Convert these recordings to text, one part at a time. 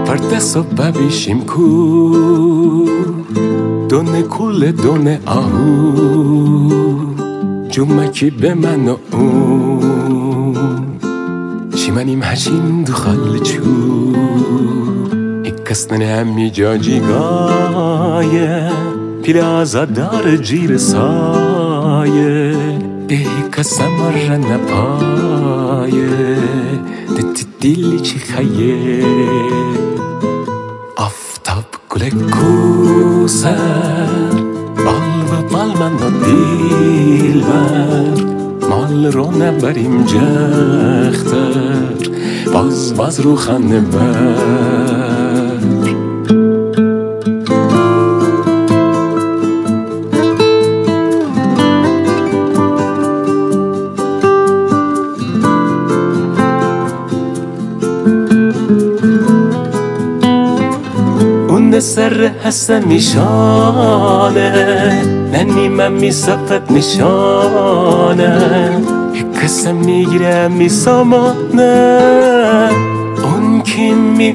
Parteso babishim ku Done kule done ahu Jumaki be man و اون شیمانیم هشیم دو خالچو کسنن همی جاجی گایه پیر آزادار جیر سایه به کسم رن پایه دت دیلی چی خیه آفتاب گل کوسر بال و بال من و دیل بر مال رو نبریم جختر باز رو خانه بر سر هستن میشانه ننیمم میصفت میشانه کسم میگیره میسامانه اون کی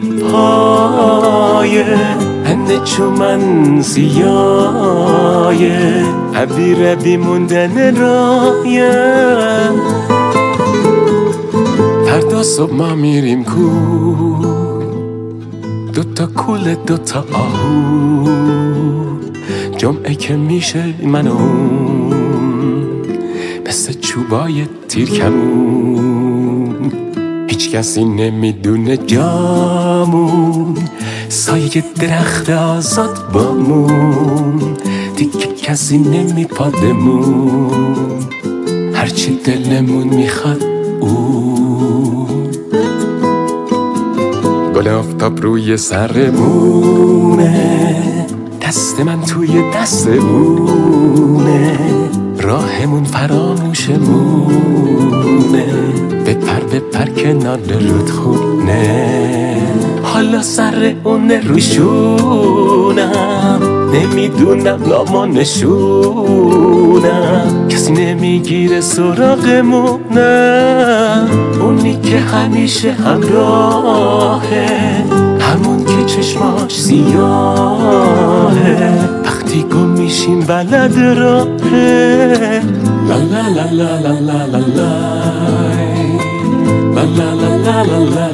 میپایه هنده چومن سیایه عبیر بیموندن رایه فردا صبح ما میریم کو دوتا کوله دوتا آهو جمعه که میشه من اون مثل چوبای تیرکمون هیچ کسی نمیدونه جامون سایه درخت آزاد بامون دیگه کسی نمیپادمون هرچی دلمون میخواد گل آفتاب روی سرمونه دست من توی دستمونه راهمون فراموشمونه بپر کنار رودخونه حالا سر اون روشونم نمیدونم نام و نشونم کسی نمیگیره سراغمونه اونی که همیشه همراهه همون که چشماش سیاهه وقتی گم میشیم بلد راهه لا لا لا لا لا لا لا لا لا لا لا لا